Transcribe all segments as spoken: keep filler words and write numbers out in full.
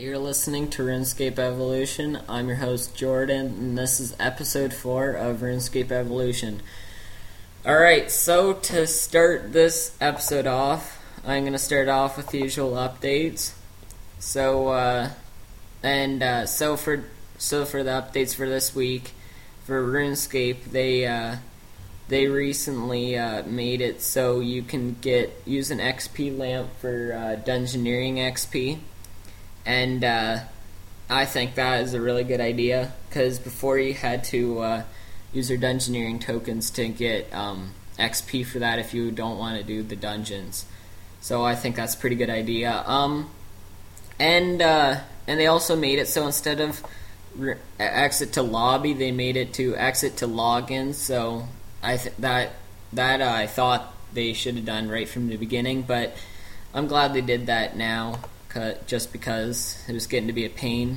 You're listening to RuneScape Evolution. I'm your host Jordan, and this is episode four of RuneScape Evolution. Alright, so to start this episode off, I'm going to start off with the usual updates. So, uh, and, uh, so for, so for the updates for this week, for RuneScape, they, uh, they recently, uh, made it so you can get, use an X P lamp for, uh, Dungeoneering X P. And uh, I think that is a really good idea, because before you had to uh, use your Dungeoneering tokens to get um, X P for that if you don't want to do the dungeons. So I think that's a pretty good idea. Um, and uh, and they also made it so instead of re- exit to lobby, they made it to exit to login. So I th- that that uh, I thought they should have done right from the beginning, but I'm glad they did that now. Just because it was getting to be a pain.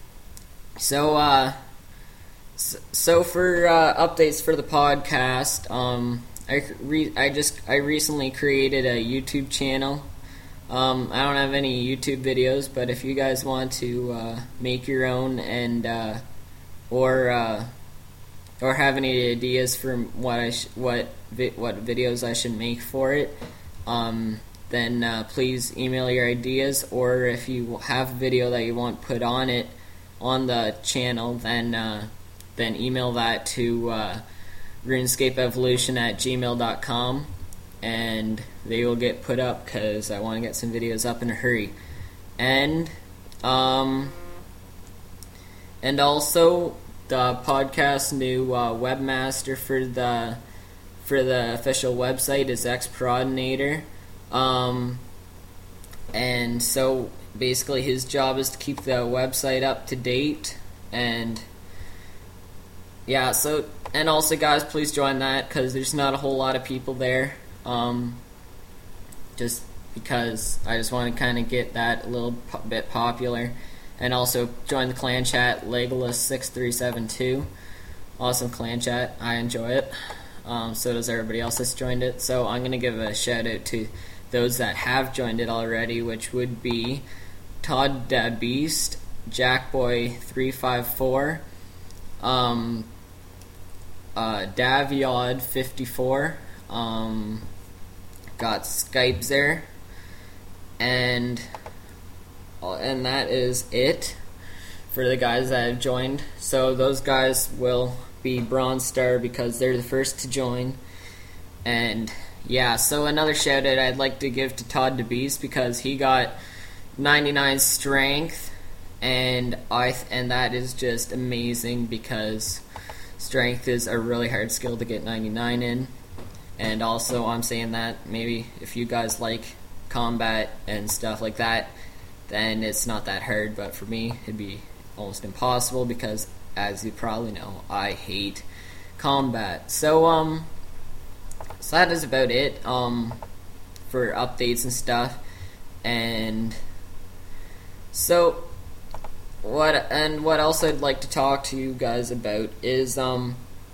So, uh, so for uh, updates for the podcast, um, I re- I just I recently created a YouTube channel. Um, I don't have any YouTube videos, but if you guys want to uh, make your own and uh, or uh, or have any ideas for what I sh- what vi- what videos I should make for it, um. then uh, please email your ideas, or if you have a video that you want put on it on the channel, then uh, then email that to uh, runescapeevolution at gmail dot com, and they will get put up because I want to get some videos up in a hurry. And um, and also the podcast new uh, webmaster for the for the official website is Xprodinator. Um, and so basically his job is to keep the website up to date, and yeah, so, and also guys, please join that, because there's not a whole lot of people there, um, just because I just want to kind of get that a little po- bit popular, and also join the clan chat, Legolas six three seven two, awesome clan chat, I enjoy it, um, so does everybody else that's joined it. So I'm going to give a shout out to those that have joined it already, which would be Todd Da Beast, Jackboy three five four, um, uh, Daviod fifty-four, um, got Skype there, and and that is it for the guys that have joined. So those guys will be Bronze Star because they're the first to join. And yeah, so another shout out I'd like to give to Todd Da Beast, because he got ninety-nine strength, and I th- and that is just amazing, because strength is a really hard skill to get ninety-nine in. And also I'm saying that maybe if you guys like combat and stuff like that, then it's not that hard, but for me it'd be almost impossible, because as you probably know, I hate combat. So um So that is about it um, for updates and stuff. And so what and what else I'd like to talk to you guys about is um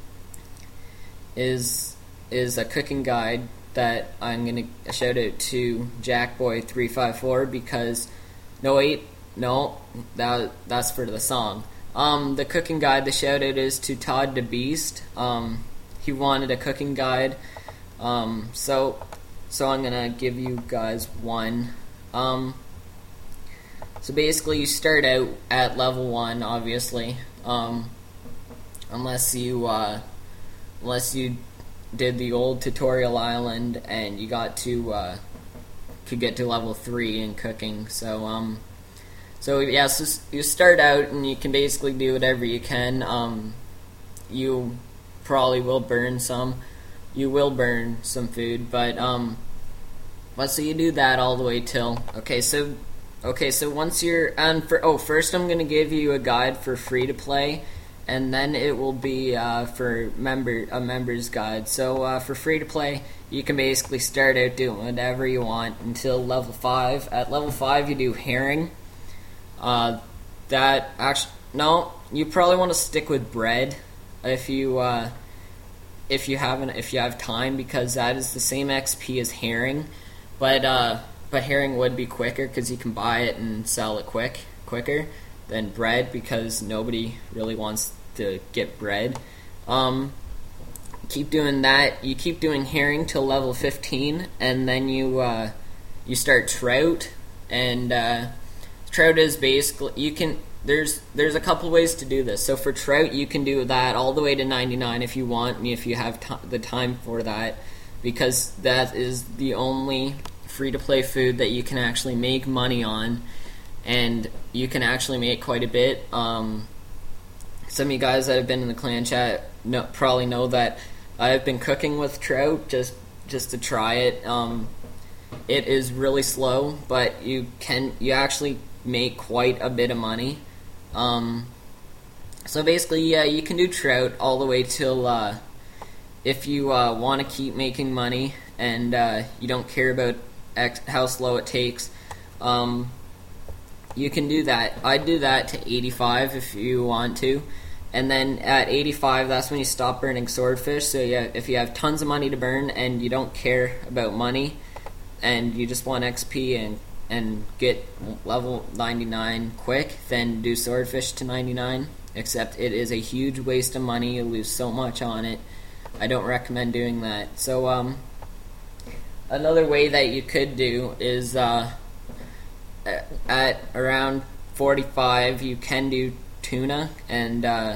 is is a cooking guide that I'm gonna shout out to Jackboy three five four, because no wait no that that's for the song. Um the cooking guide, the shout out is to Todd Da Beast. Um he wanted a cooking guide. Um, so, so I'm gonna give you guys one. Um, so basically you start out at level one, obviously, um, unless you, uh, unless you did the old tutorial island and you got to, uh, could get to level three in cooking. So, um, so yeah, so you start out and you can basically do whatever you can. Um, you probably will burn some. You will burn some food, but um, let's say you do that all the way till okay. So, okay, so once you're and for oh, first I'm gonna give you a guide for free to play, and then it will be uh, for member a member's guide. So uh, for free to play, you can basically start out doing whatever you want until level five. At level five, you do herring. Uh, that actually no, you probably want to stick with bread if you. Uh, If you haven't, if you have time, because that is the same X P as herring, but uh, but herring would be quicker because you can buy it and sell it quick, quicker than bread because nobody really wants to get bread. Um, keep doing that. You keep doing herring till level fifteen, and then you uh, you start trout. And uh, trout is basically you can. There's there's a couple ways to do this. So for trout, you can do that all the way to ninety-nine if you want, if you have t- the time for that, because that is the only free-to-play food that you can actually make money on, and you can actually make quite a bit. Um, some of you guys that have been in the clan chat know, probably know that I've been cooking with trout just just to try it. Um, it is really slow, but you can you actually make quite a bit of money. Um, so basically, yeah, you can do trout all the way till uh, if you uh, want to keep making money and uh, you don't care about X, how slow it takes. Um, you can do that. I'd do that to eighty-five if you want to. And then at eighty-five, that's when you stop burning swordfish. So yeah, if you have tons of money to burn and you don't care about money and you just want X P and and get level ninety-nine quick, then do swordfish to ninety-nine. Except it is a huge waste of money. You lose so much on it. I don't recommend doing that. So um, another way that you could do is uh, at around forty-five, you can do tuna, and uh,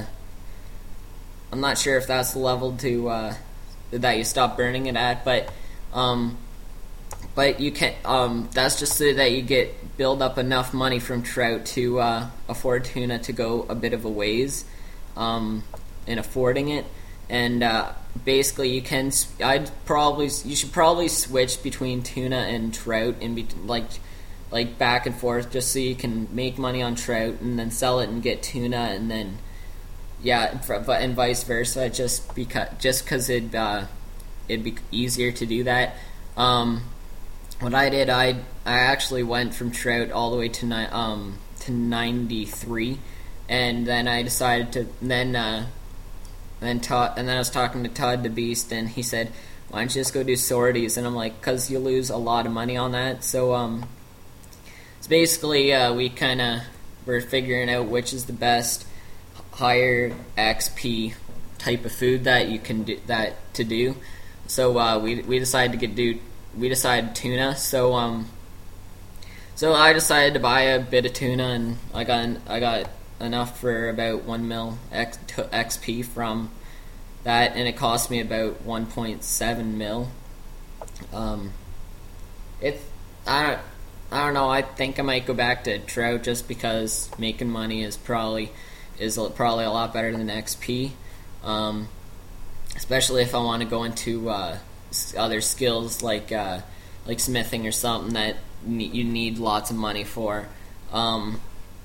I'm not sure if that's the level to uh, that you stop burning it at, but um, but you can. Um, that's just so that you get build up enough money from trout to uh, afford tuna to go a bit of a ways um, in affording it, and uh, basically you can. I'd probably you should probably switch between tuna and trout in be- like. like back and forth, just so you can make money on trout and then sell it and get tuna, and then yeah, and vice versa. Just because, just because it uh, it'd be easier to do that. Um, what I did, I I actually went from trout all the way to ni- um to ninety-three, and then I decided to then uh, then Todd, and then I was talking to Todd the Beast, and he said, "Why don't you just go do sorties?" And I'm like, "Cause you lose a lot of money on that." So um. So basically, uh, we kind of were figuring out which is the best higher X P type of food that you can do that to do. So uh, we we decided to get do we decided tuna. So um, so I decided to buy a bit of tuna, and I got I got enough for about one mil X, X P from that, and it cost me about one point seven mil. Um, it's I don't. I don't know. I think I might go back to trout just because making money is probably is probably a lot better than X P, um, especially if I want to go into uh, other skills like uh, like smithing or something that you need lots of money for. Um,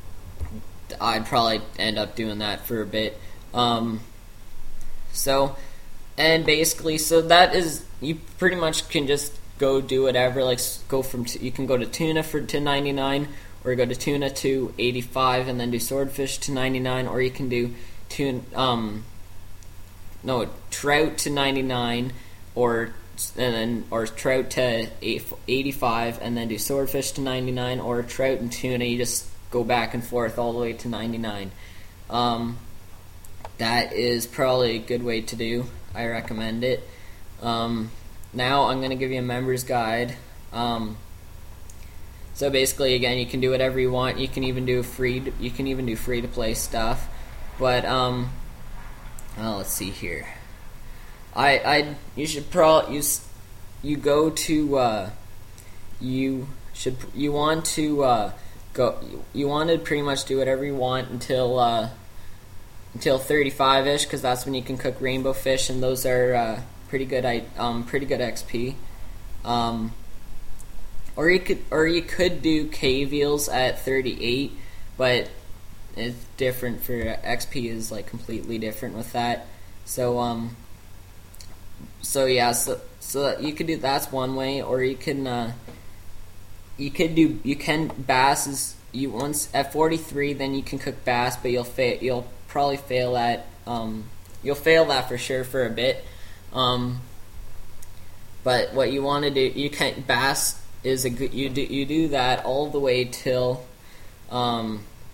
I'd probably end up doing that for a bit. Um, so, and basically, so that is you pretty much can just. Go do whatever. Like go from t- you can go to tuna for to ninety-nine, or go to tuna to eighty-five, and then do swordfish to ninety-nine, or you can do tuna um no trout to ninety-nine, or and then or trout to eighty-five, and then do swordfish to ninety-nine, or trout and tuna. You just go back and forth all the way to ninety-nine. Um, that is probably a good way to do. I recommend it. Um, Now I'm going to give you a member's guide. Um, so basically, again, you can do whatever you want. You can even do free. You can even do free to play stuff. But um, oh, let's see here. I I you should probably you you go to uh, you should you want to uh, go you want to pretty much do whatever you want until uh, until thirty-five ish, because that's when you can cook rainbow fish, and those are. Uh, Pretty good, um, pretty good X P. Um, or you could, or you could do cave eels at thirty-eight, but it's different for X P is like completely different with that. So, um, so yeah, so so you could do that's one way, or you can, uh, you could do you can bass is you once at forty-three, then you can cook bass, but you'll fail. You'll probably fail at um, you'll fail that for sure for a bit. Um, but what you want to do, you can bass is a good. You do you do that all the way till, um,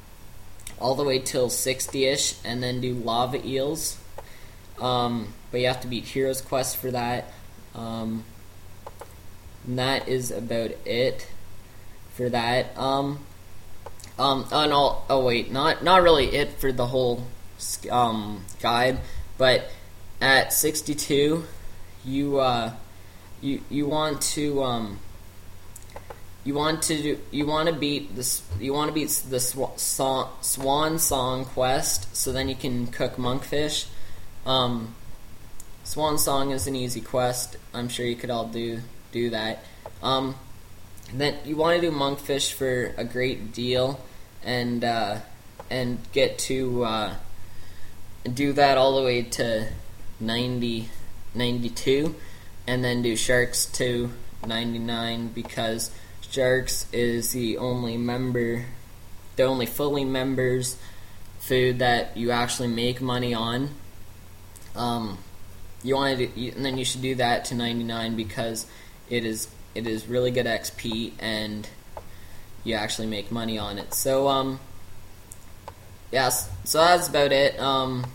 all the way till sixty-ish, and then do lava eels. Um, but you have to beat Hero's Quest for that. Um, and that is about it for that. Um, um, oh, no, oh wait, not not really it for the whole um, guide, but at sixty-two, you uh, you you want to um, you want to do, you want to beat this you want to beat the sw- song, Swan Song quest, so then you can cook monkfish. Um, Swan Song is an easy quest. I'm sure you could all do do that. Um, then you want to do monkfish for a great deal, and uh, and get to uh, do that all the way to ninety, ninety-two, and then do sharks to ninety-nine, because sharks is the only member, the only fully members food that you actually make money on. Um, you want to, do, and then you should do that to ninety-nine, because it is it is really good X P and you actually make money on it. So um, yes, so that's about it. Um,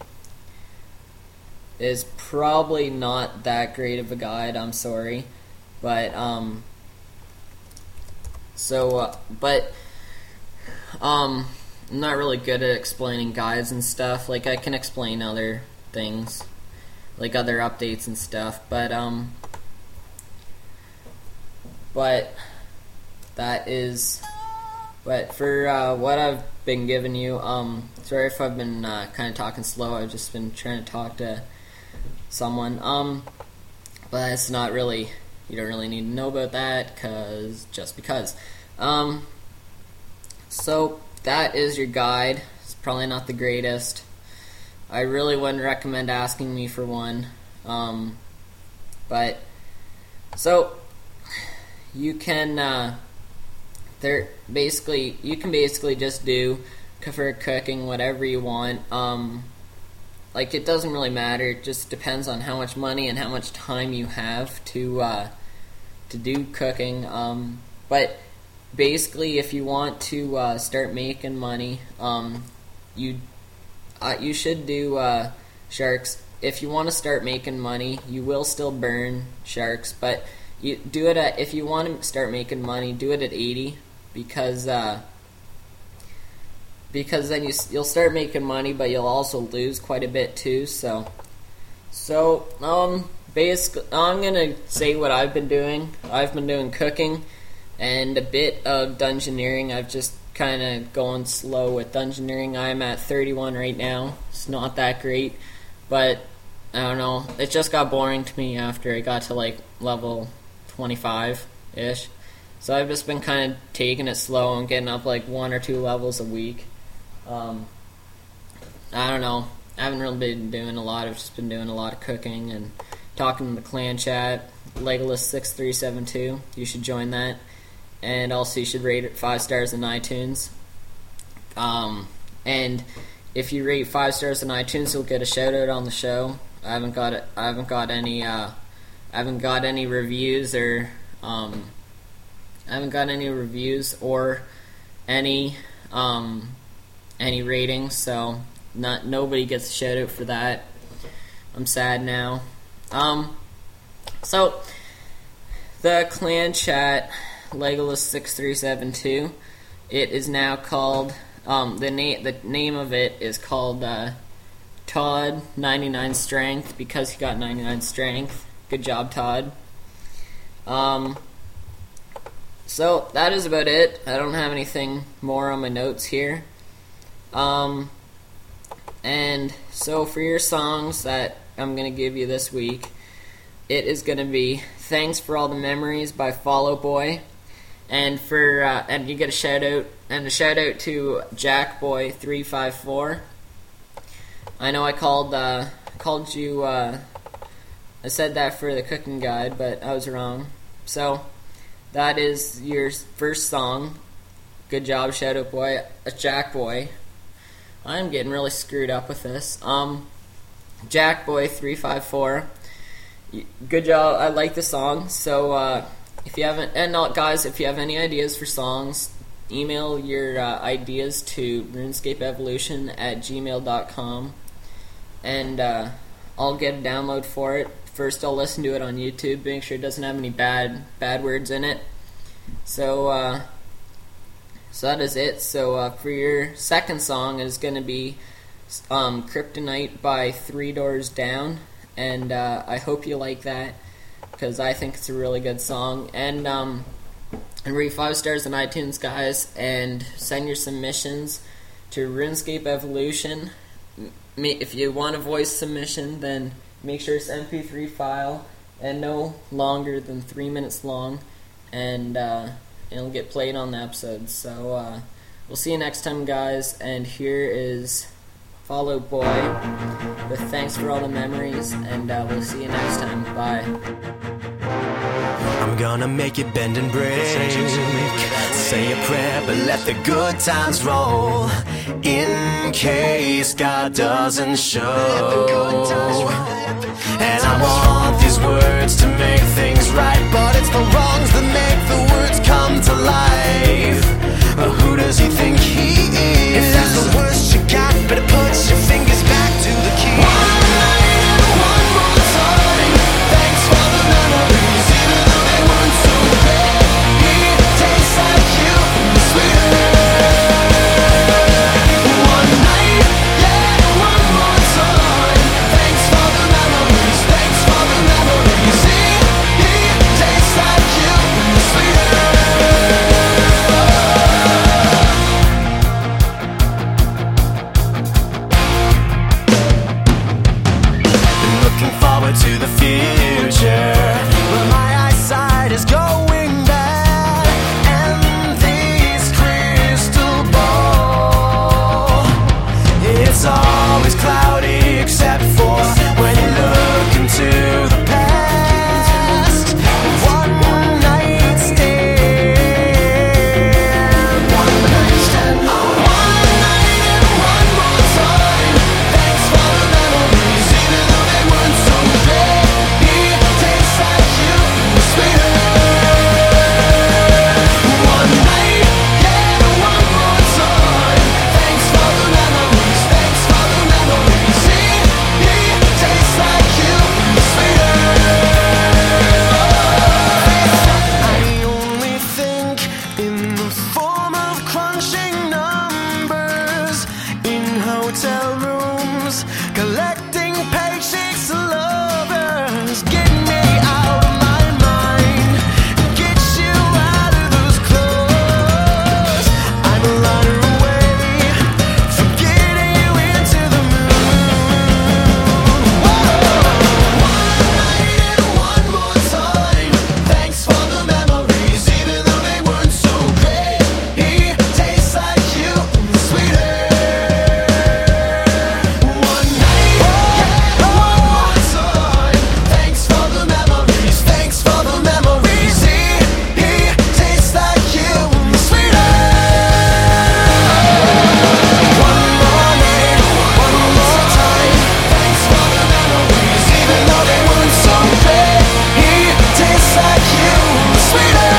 it's probably not that great of a guide. I'm sorry, but um, so uh, but um, I'm not really good at explaining guides and stuff. Like, I can explain other things, like other updates and stuff, but um but that is but for uh, what I've been giving you, um sorry if I've been uh, kind of talking slow. I've just been trying to talk to someone, um but it's not really, you don't really need to know about that, cause just because. Um so that is your guide. It's probably not the greatest. I really wouldn't recommend asking me for one. Um, but, so, you can, uh, there, basically, you can basically just do, for cooking, whatever you want. Um, like, it doesn't really matter. It just depends on how much money and how much time you have to, uh, to do cooking. Um, but, basically, if you want to, uh, start making money, um, you Uh, you should do uh, sharks. If you want to start making money, you will still burn sharks, but you do it at, if you want to start making money, do it at eighty, because uh, because then you you'll start making money, but you'll also lose quite a bit too. So so um basically, I'm gonna say what I've been doing. I've been doing cooking and a bit of dungeoneering. I've just kind of going slow with dungeoneering. I'm at thirty-one right now. It's not that great, but I don't know. It just got boring to me after I got to like level twenty-five-ish. So I've just been kind of taking it slow and getting up like one or two levels a week. Um, I don't know. I haven't really been doing a lot. I've just been doing a lot of cooking and talking in the clan chat. Legolas six three seven two. You should join that. And also, you should rate it five stars in iTunes. Um, and if you rate five stars in iTunes, you'll get a shout out on the show. I haven't got it. I haven't got any. Uh, I haven't got any reviews or. Um, I haven't got any reviews or any um, any ratings. So not nobody gets a shout out for that. I'm sad now. Um, so the clan chat. Legolas six three seven two. It is now called um, the name. The name of it is called uh, Todd ninety-nine Strength, because he got ninety-nine Strength. Good job, Todd. Um. So that is about it. I don't have anything more on my notes here. Um. And so for your songs that I'm gonna give you this week, it is gonna be "Thanks for All the Memories" by Fall Out Boy. And for uh, and you get a shout out and a shout out to Jackboy three five four. I know I called uh, called you. Uh, I said that for the cooking guide, but I was wrong. So that is your first song. Good job, shout out boy, uh, Jackboy. I'm getting really screwed up with this. Um, Jackboy three five four. Good job. I like the song. So. Uh, If you haven't, and not guys, if you have any ideas for songs, email your uh, ideas to runescapeevolution at gmail dot com, and uh, I'll get a download for it. First, I'll listen to it on YouTube, make sure it doesn't have any bad bad words in it. So, uh, so that is it. So, uh, for your second song is going to be um, Kryptonite by Three Doors Down, and uh, I hope you like that, because I think it's a really good song. And um, and rate five stars on iTunes, guys, and send your submissions to RuneScape Evolution. If you want a voice submission, then make sure it's M P three file and no longer than three minutes long, and uh, it'll get played on the episode. So uh, we'll see you next time, guys. And here is Fall Out Boy with Thanks for All the Memories, and uh, we'll see you next time. Bye. I'm gonna make it bend and break. Say a prayer, but let the good times roll, in case God doesn't show. And I want these words to make things right, but it's the wrongs that make the words come to life. But who does he think he is? If that's the worst you got, better put your fingers back to the key. One night and one more time. Thanks for the memories, even though they weren't so great. It tastes like you, sweeter. One night, yeah, one more time. Thanks for the memories, thanks for the memories. It, it tastes like you, sweeter. To the future, but my eyesight is going bad, and this crystal ball, it's always cloudy except for when you look into the past. One night stand, one night stand, one night and one more time. Thanks for the memories, even though they weren't so great. It tastes like you, sweeter. One night, yeah, one more time. Thanks for the memories, thanks for the memories. It, it tastes like you, sweeter. I only think in the form of crunching numbers in hotel rooms, collecting paychecks to lovers. Get me out of my mind, get you out of those clothes. I'm a lighter away from getting you into the moon. Whoa. One night and one more time. Thanks for the memories, even though they weren't so great. It tastes like you, sweeter. One night, yeah, one more time. Thanks for the memories, thanks for the memories. It, it tastes like you, sweeter. One more night, one more time. Thanks for the memories, even though they weren't so great. It tastes like you, sweeter.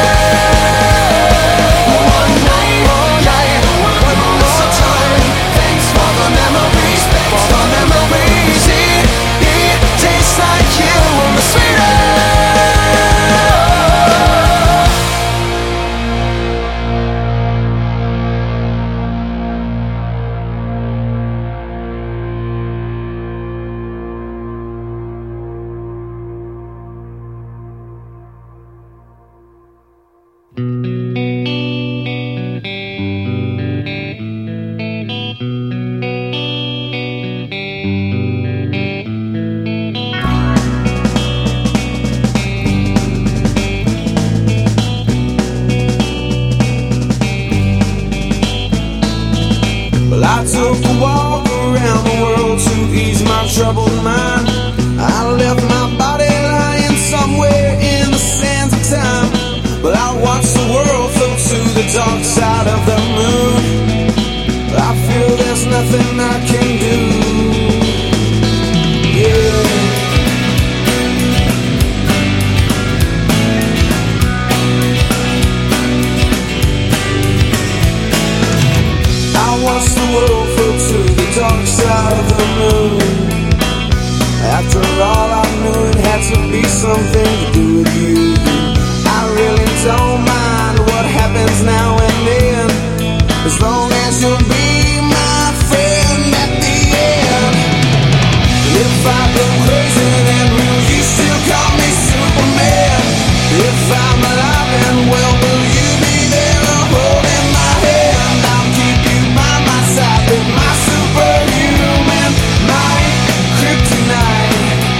One night, yeah, one more time. Thanks for the memories, thanks for the memories. It, it tastes like you, sweeter. Well, I took a walk around the world to ease my troubled mind. I left my body lying somewhere in the sands of time. But I watched the world float to the dark side of the moon. I feel there's nothing I can do. Yeah. chance you'll be my friend at the end. If I go crazy, then will you still call me Superman? If I'm alive and well, will you be there holding my hand? I'll keep you by my side with my superhuman might, kryptonite.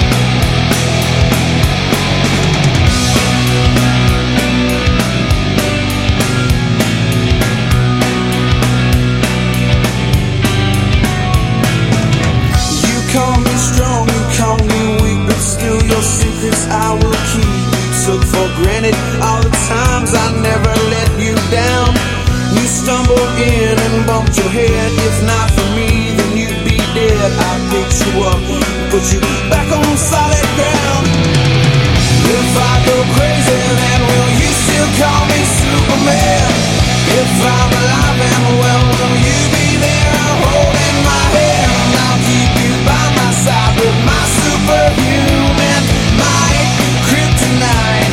You call me strong, you call me weak, but still your secrets I will keep. Took for granted all the times I never let you down. You stumbled in and bumped your head. If not for me, then you'd be dead. I picked you up, put you back on solid ground. If I go crazy, then will you still call me Superman? If I'm alive and well, will you be there holding my hand? I'll keep you by my side with my superhuman might, kryptonite.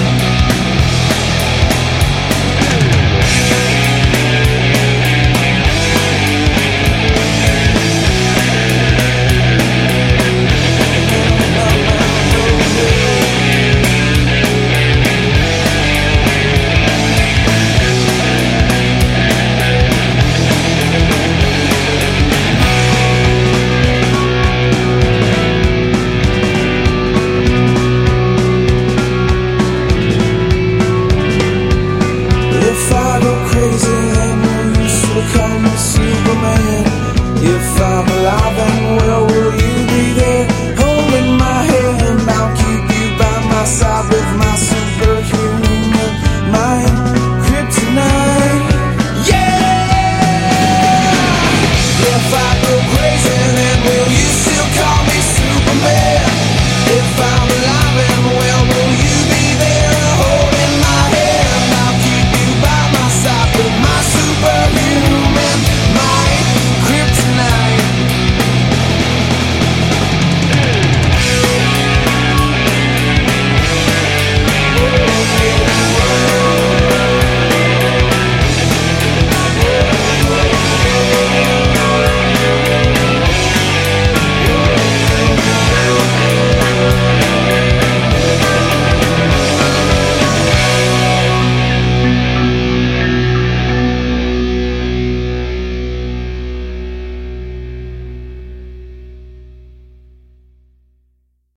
If I go crazy, then will you still call me Superman? If I'm alive and